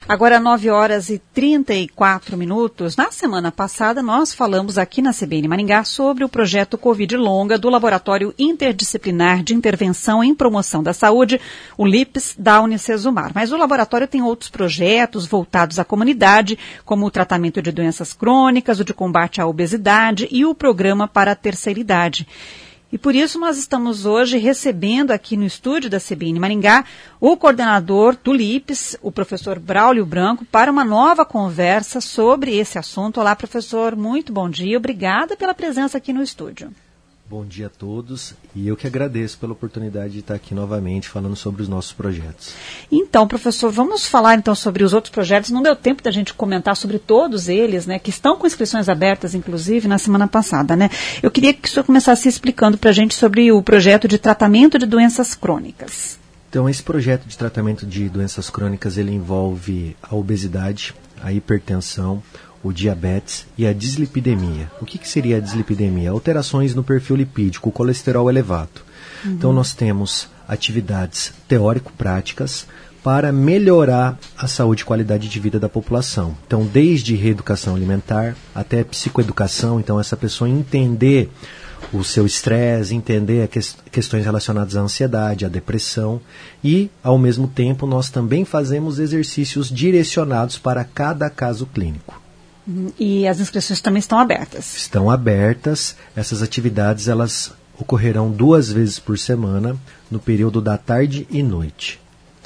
Agora, 9 horas e 34 minutos. Na semana passada, nós falamos aqui na CBN Maringá sobre o projeto Covid Longa do Laboratório Interdisciplinar de Intervenção em Promoção da Saúde, o LIPS, da Unicesumar. Mas o laboratório tem outros projetos voltados à comunidade, como o tratamento de doenças crônicas, o de combate à obesidade e o programa para a terceira idade. E por isso nós estamos hoje recebendo aqui no estúdio da CBN Maringá o coordenador do LIPS, o professor Braulio Branco, para uma nova conversa sobre esse assunto. Olá, professor, muito bom dia. Obrigada pela presença aqui no estúdio. Bom dia a todos e eu que agradeço pela oportunidade de estar aqui novamente falando sobre os nossos projetos. Então, professor, vamos falar então sobre os outros projetos. Não deu tempo da gente comentar sobre todos eles, né, que estão com inscrições abertas, inclusive, na semana passada, né? Eu queria que o senhor começasse explicando para a gente sobre o projeto de tratamento de doenças crônicas. Então, esse projeto de tratamento de doenças crônicas, ele envolve a obesidade, a hipertensão, o diabetes e a dislipidemia. O que seria a dislipidemia? Alterações no perfil lipídico, o colesterol elevado. Então, nós temos atividades teórico-práticas para melhorar a saúde e qualidade de vida da população. Então, desde reeducação alimentar até psicoeducação, então essa pessoa entender o seu estresse, entender questões relacionadas à ansiedade, à depressão e, ao mesmo tempo, nós também fazemos exercícios direcionados para cada caso clínico. E as inscrições também estão abertas? Estão abertas. Essas atividades elas ocorrerão 2 vezes por semana, no período da tarde e noite.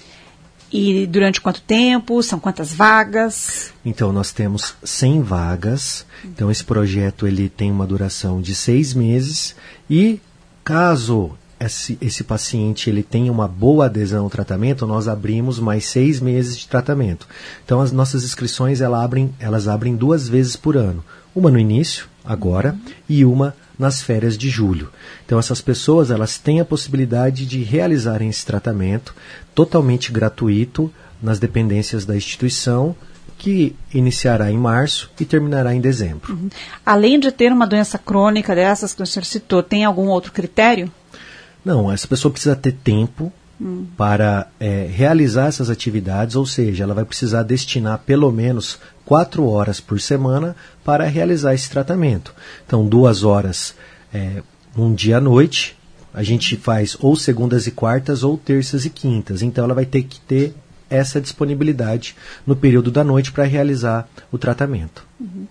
E durante quanto tempo? São quantas vagas? Então, nós temos 100 vagas. Então, esse projeto ele tem uma duração de 6 meses. E, caso esse paciente ele tenha uma boa adesão ao tratamento, nós abrimos mais 6 meses de tratamento. Então, as nossas inscrições elas abrem 2 vezes por ano. Uma no início, agora, e uma nas férias de julho. Então, essas pessoas elas têm a possibilidade de realizarem esse tratamento totalmente gratuito nas dependências da instituição, que iniciará em março e terminará em dezembro. Além de ter uma doença crônica dessas que o senhor citou, tem algum outro critério? Não, essa pessoa precisa ter tempo para realizar essas atividades, ou seja, ela vai precisar destinar pelo menos 4 horas por semana para realizar esse tratamento. Então, 2 horas um dia à noite, a gente faz ou segundas e quartas ou terças e quintas. Então, ela vai ter que ter essa disponibilidade no período da noite para realizar o tratamento.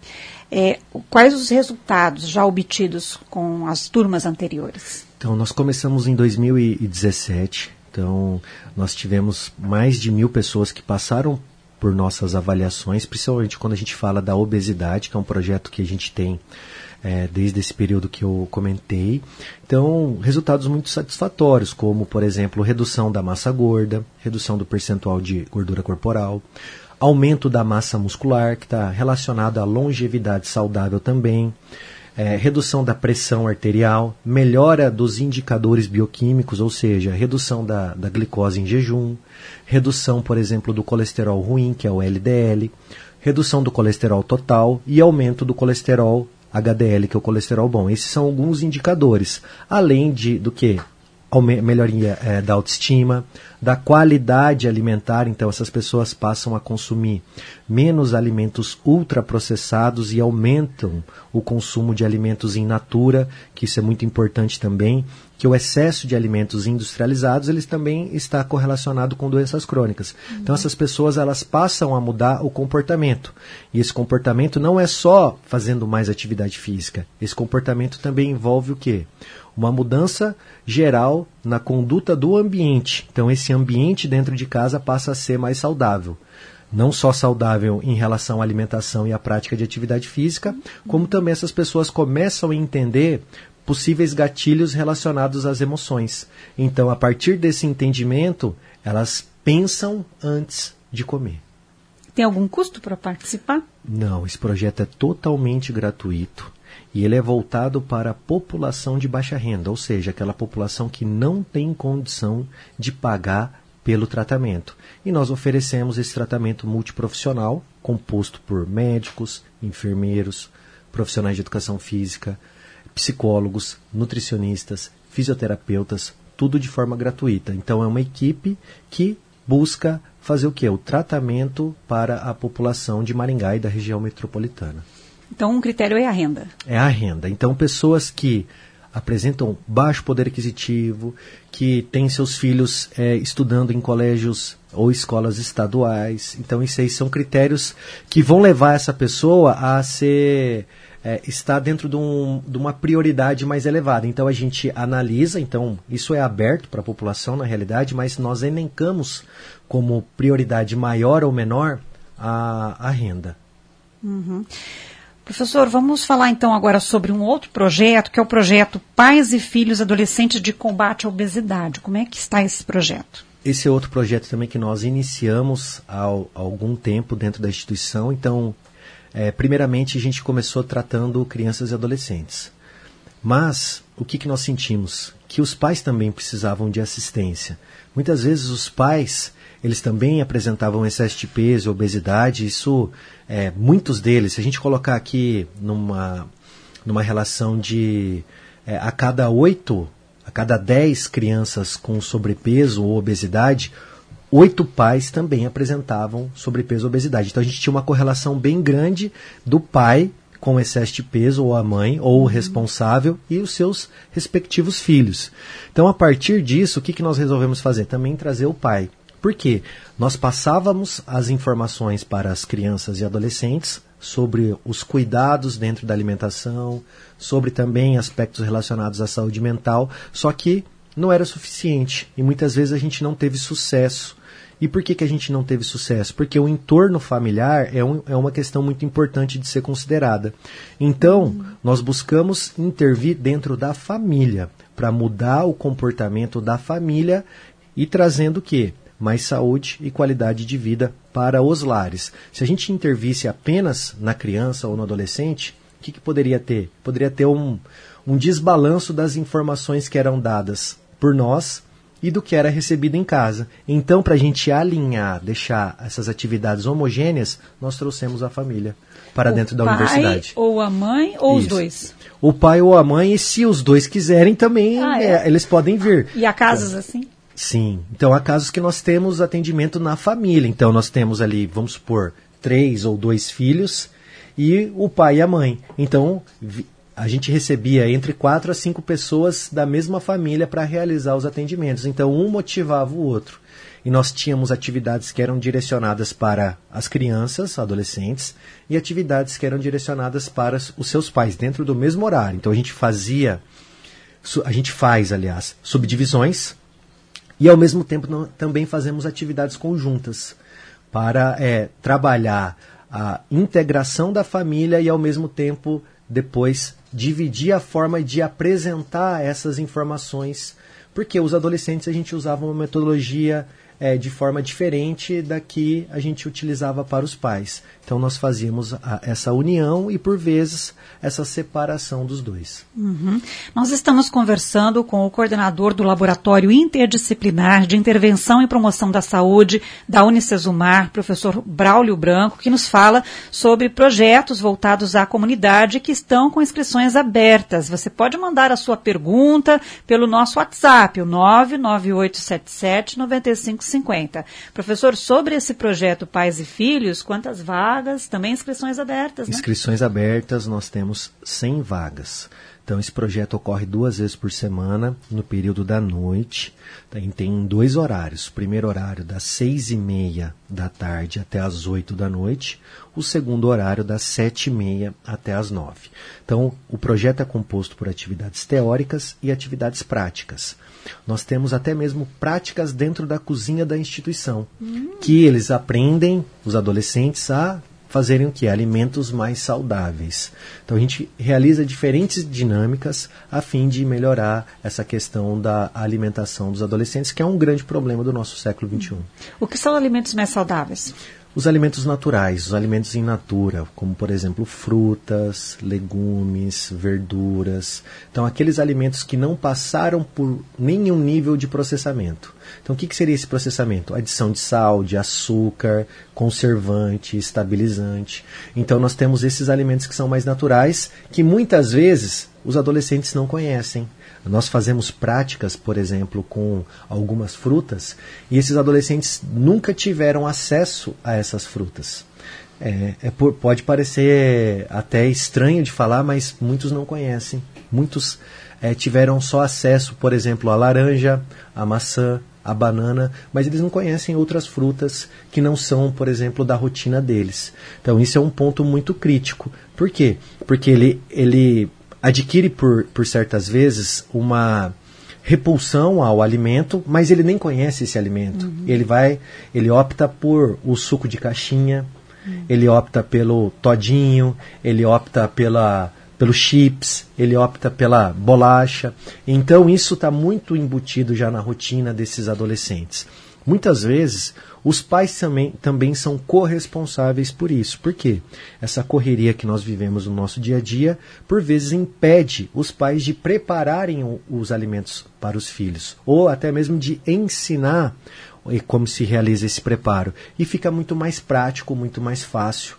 Quais os resultados já obtidos com as turmas anteriores? Então, nós começamos em 2017. Então, nós tivemos mais de 1.000 pessoas que passaram por nossas avaliações, principalmente quando a gente fala da obesidade, que é um projeto que a gente tem desde esse período que eu comentei. Então, resultados muito satisfatórios, como, por exemplo, redução da massa gorda, redução do percentual de gordura corporal, aumento da massa muscular, que está relacionado à longevidade saudável também, redução da pressão arterial, melhora dos indicadores bioquímicos, ou seja, redução da glicose em jejum, redução, por exemplo, do colesterol ruim, que é o LDL, redução do colesterol total e aumento do colesterol HDL, que é o colesterol bom. Esses são alguns indicadores, além do que? Melhoria da autoestima, da qualidade alimentar. Então, essas pessoas passam a consumir menos alimentos ultraprocessados e aumentam o consumo de alimentos in natura, que isso é muito importante também, que o excesso de alimentos industrializados eles também está correlacionado com doenças crônicas. Então, essas pessoas elas passam a mudar o comportamento. E esse comportamento não é só fazendo mais atividade física. Esse comportamento também envolve o quê? Uma mudança geral na conduta do ambiente. Então, esse ambiente dentro de casa passa a ser mais saudável. Não só saudável em relação à alimentação e à prática de atividade física, como também essas pessoas começam a entender possíveis gatilhos relacionados às emoções. Então, a partir desse entendimento, elas pensam antes de comer. Tem algum custo para participar? Não, esse projeto é totalmente gratuito. E ele é voltado para a população de baixa renda, ou seja, aquela população que não tem condição de pagar pelo tratamento. E nós oferecemos esse tratamento multiprofissional, composto por médicos, enfermeiros, profissionais de educação física, psicólogos, nutricionistas, fisioterapeutas, tudo de forma gratuita. Então é uma equipe que busca fazer o quê? O tratamento para a população de Maringá e da região metropolitana. Então, um critério é a renda. É a renda. Então, pessoas que apresentam baixo poder aquisitivo, que têm seus filhos estudando em colégios ou escolas estaduais. Então, isso aí são critérios que vão levar essa pessoa a estar dentro de uma prioridade mais elevada. Então, a gente analisa, então, isso é aberto para a população, na realidade, mas nós elencamos como prioridade maior ou menor a renda. Uhum. Professor, vamos falar então agora sobre um outro projeto, que é o projeto Pais e Filhos Adolescentes de Combate à Obesidade. Como é que está esse projeto? Esse é outro projeto também que nós iniciamos há algum tempo dentro da instituição. Então, primeiramente a gente começou tratando crianças e adolescentes. Mas o que nós sentimos? Que os pais também precisavam de assistência. Muitas vezes os pais, eles também apresentavam excesso de peso, obesidade. Isso, muitos deles, se a gente colocar aqui numa relação de a cada 10 crianças com sobrepeso ou obesidade, 8 pais também apresentavam sobrepeso ou obesidade. Então a gente tinha uma correlação bem grande do pai com excesso de peso, ou a mãe, ou o responsável, e os seus respectivos filhos. Então, a partir disso, o que nós resolvemos fazer? Também trazer o pai. Por quê? Nós passávamos as informações para as crianças e adolescentes sobre os cuidados dentro da alimentação, sobre também aspectos relacionados à saúde mental, só que não era suficiente, e muitas vezes a gente não teve sucesso. E por que a gente não teve sucesso? Porque o entorno familiar é uma questão muito importante de ser considerada. Então, nós buscamos intervir dentro da família, para mudar o comportamento da família e trazendo o quê? Mais saúde e qualidade de vida para os lares. Se a gente intervisse apenas na criança ou no adolescente, o que poderia ter? Poderia ter um desbalanço das informações que eram dadas por nós e do que era recebido em casa. Então, para a gente alinhar, deixar essas atividades homogêneas, nós trouxemos a família para dentro da universidade. O pai ou a mãe ou os dois? O pai ou a mãe, e se os dois quiserem também, eles podem vir. E há casos assim? Sim. Então, há casos que nós temos atendimento na família. Então, nós temos ali, vamos supor, 3 ou 2 filhos e o pai e a mãe. Então, a gente recebia entre 4 a 5 pessoas da mesma família para realizar os atendimentos. Então, um motivava o outro. E nós tínhamos atividades que eram direcionadas para as crianças, adolescentes, e atividades que eram direcionadas para os seus pais, dentro do mesmo horário. Então, a gente faz, subdivisões, e ao mesmo tempo também fazemos atividades conjuntas para trabalhar a integração da família e ao mesmo tempo depois dividir a forma de apresentar essas informações, porque os adolescentes a gente usava uma metodologia de forma diferente da que a gente utilizava para os pais. Então nós fazíamos essa união e por vezes essa separação dos dois. Uhum. Nós estamos conversando com o coordenador do Laboratório Interdisciplinar de Intervenção e Promoção da Saúde da Unicesumar, professor Braulio Branco, que nos fala sobre projetos voltados à comunidade que estão com inscrições abertas. Você pode mandar a sua pergunta pelo nosso WhatsApp, o 99877-9550. Professor, sobre esse projeto Pais e Filhos, quantas vagas? Também inscrições abertas, né? Inscrições abertas, nós temos 100 vagas. Então, esse projeto ocorre 2 vezes por semana, no período da noite. Tem 2 horários. O primeiro horário das 6h30 da tarde até as 8 da noite. O segundo horário das 7h30 até as 9. Então, o projeto é composto por atividades teóricas e atividades práticas. Nós temos até mesmo práticas dentro da cozinha da instituição, que eles aprendem, os adolescentes, a fazerem o quê? Alimentos mais saudáveis. Então a gente realiza diferentes dinâmicas a fim de melhorar essa questão da alimentação dos adolescentes, que é um grande problema do nosso século XXI. O que são alimentos mais saudáveis? Os alimentos naturais, os alimentos in natura, como por exemplo frutas, legumes, verduras. Então aqueles alimentos que não passaram por nenhum nível de processamento. Então o que seria esse processamento? Adição de sal, de açúcar, conservante, estabilizante. Então nós temos esses alimentos que são mais naturais, que muitas vezes os adolescentes não conhecem. Nós fazemos práticas, por exemplo, com algumas frutas, e esses adolescentes nunca tiveram acesso a essas frutas. Pode parecer até estranho de falar, mas muitos não conhecem. Muitos tiveram só acesso, por exemplo, à laranja, à maçã, à banana, mas eles não conhecem outras frutas que não são, por exemplo, da rotina deles. Então isso é um ponto muito crítico. Por quê? Porque ele adquire por certas vezes uma repulsão ao alimento, mas ele nem conhece esse alimento. Uhum. Ele opta por o suco de caixinha, ele opta pelo todinho, ele opta pelo chips, ele opta pela bolacha. Então isso está muito embutido já na rotina desses adolescentes. Muitas vezes os pais também são corresponsáveis por isso. Por quê? Essa correria que nós vivemos no nosso dia a dia, por vezes impede os pais de prepararem os alimentos para os filhos, ou até mesmo de ensinar como se realiza esse preparo. E fica muito mais prático, muito mais fácil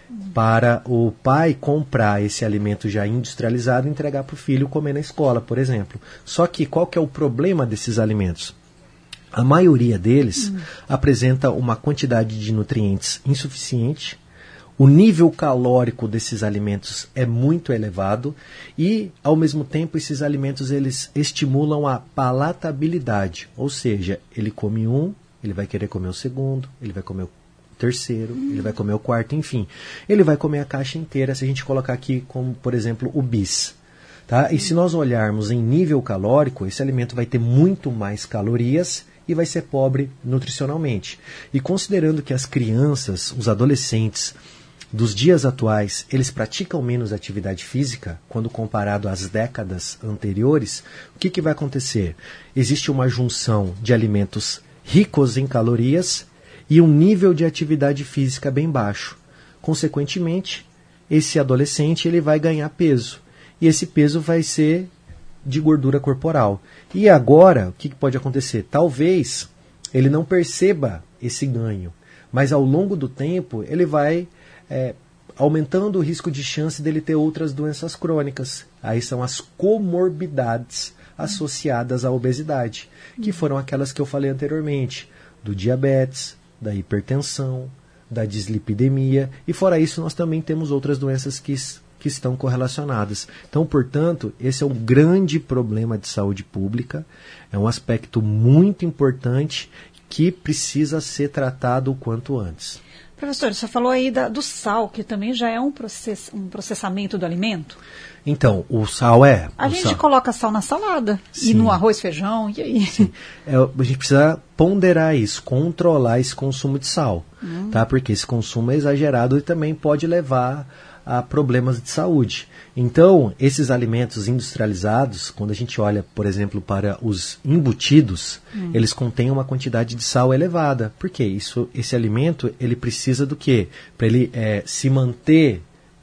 para o pai comprar esse alimento já industrializado e entregar para o filho comer na escola, por exemplo. Só que qual que é o problema desses alimentos? A maioria deles apresenta uma quantidade de nutrientes insuficiente, o nível calórico desses alimentos é muito elevado e, ao mesmo tempo, esses alimentos eles estimulam a palatabilidade, ou seja, ele come um, ele vai querer comer o segundo, ele vai comer o terceiro, ele vai comer o quarto, enfim. Ele vai comer a caixa inteira se a gente colocar aqui como, por exemplo, o bis. Tá? E se nós olharmos em nível calórico, esse alimento vai ter muito mais calorias e vai ser pobre nutricionalmente. E considerando que as crianças, os adolescentes dos dias atuais, eles praticam menos atividade física, quando comparado às décadas anteriores, o que vai acontecer? Existe uma junção de alimentos ricos em calorias e um nível de atividade física bem baixo. Consequentemente, esse adolescente ele vai ganhar peso. E esse peso vai ser de gordura corporal. E agora, o que pode acontecer? Talvez ele não perceba esse ganho, mas ao longo do tempo ele vai aumentando o risco de chance dele ter outras doenças crônicas. Aí são as comorbidades associadas à obesidade, que foram aquelas que eu falei anteriormente, do diabetes, da hipertensão, da dislipidemia, e fora isso nós também temos outras doenças que estão correlacionadas. Então, portanto, esse é um grande problema de saúde pública, é um aspecto muito importante que precisa ser tratado o quanto antes. Professor, você falou aí do sal, que também já é um processamento do alimento? Então, o sal é... A gente coloca sal na salada, sim, e no arroz, feijão, e aí? Sim. A gente precisa ponderar isso, controlar esse consumo de sal, tá? Porque esse consumo é exagerado e também pode levar a problemas de saúde. Então, esses alimentos industrializados, quando a gente olha, por exemplo, para os embutidos, eles contêm uma quantidade de sal elevada. Por quê? Esse alimento ele precisa do quê? Para ele se manter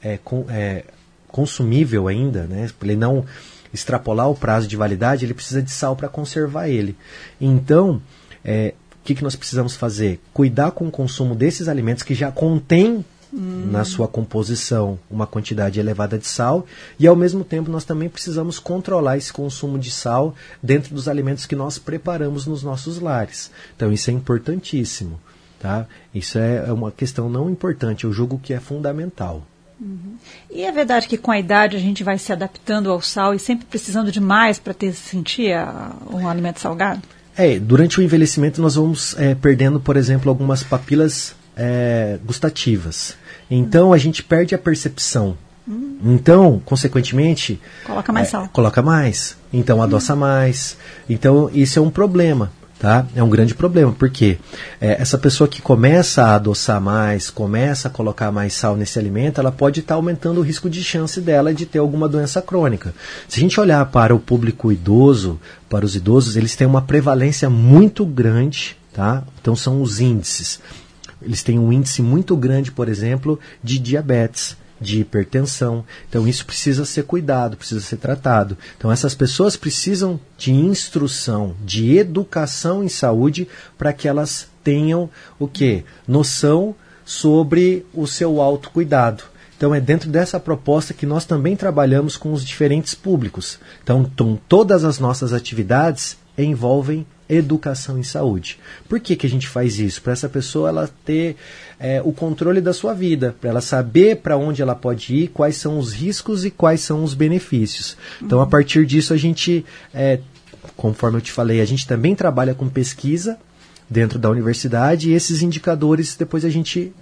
consumível ainda, né? Para ele não extrapolar o prazo de validade, ele precisa de sal para conservar ele. Então, o que nós precisamos fazer? Cuidar com o consumo desses alimentos que já contêm na sua composição uma quantidade elevada de sal, e ao mesmo tempo nós também precisamos controlar esse consumo de sal dentro dos alimentos que nós preparamos nos nossos lares. Então isso é importantíssimo, tá? Isso é uma questão não importante, eu julgo que é fundamental. E é verdade que com a idade a gente vai se adaptando ao sal e sempre precisando de mais para sentir um alimento salgado? Durante o envelhecimento nós vamos perdendo, por exemplo, algumas papilas gustativas. Então a gente perde a percepção. Então, consequentemente... Coloca mais sal. Coloca mais. Então adoça mais. Então isso é um problema. Tá? É um grande problema, porque essa pessoa que começa a adoçar mais, começa a colocar mais sal nesse alimento, ela pode estar aumentando o risco de chance dela de ter alguma doença crônica. Se a gente olhar para o público idoso, para os idosos, eles têm uma prevalência muito grande, tá? Então são os índices. Eles têm um índice muito grande, por exemplo, de diabetes, de hipertensão. Então isso precisa ser cuidado, precisa ser tratado. Então essas pessoas precisam de instrução, de educação em saúde para que elas tenham o quê? Noção sobre o seu autocuidado. Então é dentro dessa proposta que nós também trabalhamos com os diferentes públicos. Então todas as nossas atividades envolvem educação em saúde. Por que a gente faz isso? Para essa pessoa ela ter o controle da sua vida, para ela saber para onde ela pode ir, quais são os riscos e quais são os benefícios. Então, a partir disso, a gente, conforme eu te falei, a gente também trabalha com pesquisa dentro da universidade e esses indicadores, depois a gente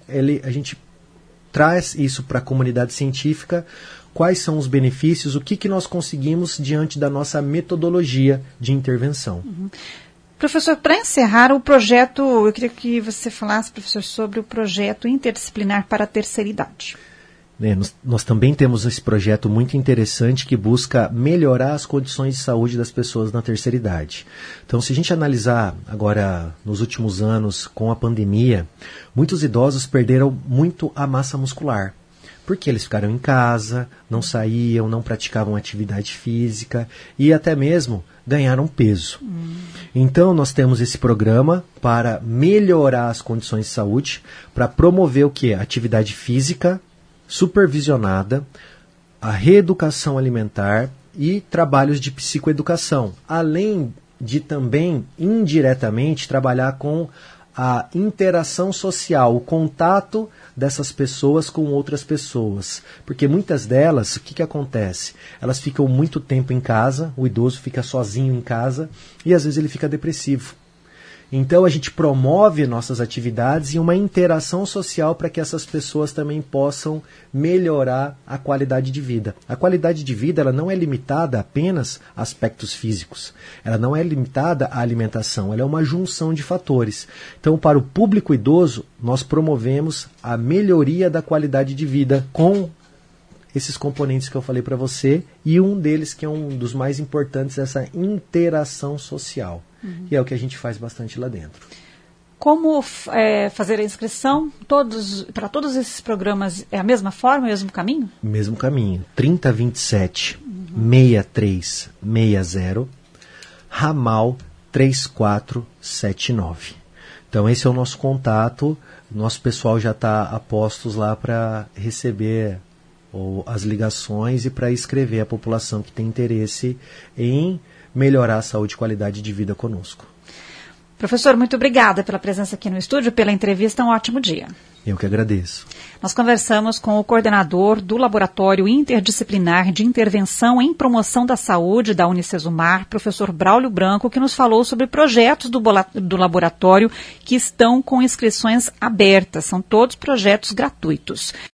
traz isso para a comunidade científica, quais são os benefícios, o que nós conseguimos diante da nossa metodologia de intervenção. Professor, para encerrar o projeto, eu queria que você falasse, professor, sobre o projeto interdisciplinar para a terceira idade. Nós também temos esse projeto muito interessante que busca melhorar as condições de saúde das pessoas na terceira idade. Então, se a gente analisar agora nos últimos anos com a pandemia, muitos idosos perderam muito a massa muscular. Porque eles ficaram em casa, não saíam, não praticavam atividade física e até mesmo ganharam peso. Então, nós temos esse programa para melhorar as condições de saúde, para promover o quê? Atividade física supervisionada, a reeducação alimentar e trabalhos de psicoeducação, além de também, indiretamente, trabalhar com a interação social, o contato dessas pessoas com outras pessoas. Porque muitas delas, o que acontece? Elas ficam muito tempo em casa, o idoso fica sozinho em casa e às vezes ele fica depressivo. Então a gente promove nossas atividades e uma interação social para que essas pessoas também possam melhorar a qualidade de vida. A qualidade de vida ela não é limitada apenas a aspectos físicos. Ela não é limitada à alimentação. Ela é uma junção de fatores. Então, para o público idoso, nós promovemos a melhoria da qualidade de vida com esses componentes que eu falei para você e um deles que é um dos mais importantes, essa interação social. E é o que a gente faz bastante lá dentro. Como fazer a inscrição? Para todos esses programas é a mesma forma, o mesmo caminho? Mesmo caminho. 3027 6360, ramal 3479. Então esse é o nosso contato. Nosso pessoal já está a postos lá para receber as ligações e para escrever a população que tem interesse em melhorar a saúde e qualidade de vida conosco. Professor, muito obrigada pela presença aqui no estúdio, pela entrevista, um ótimo dia. Eu que agradeço. Nós conversamos com o coordenador do Laboratório Interdisciplinar de Intervenção em Promoção da Saúde da Unicesumar, professor Braulio Branco, que nos falou sobre projetos do laboratório que estão com inscrições abertas. São todos projetos gratuitos.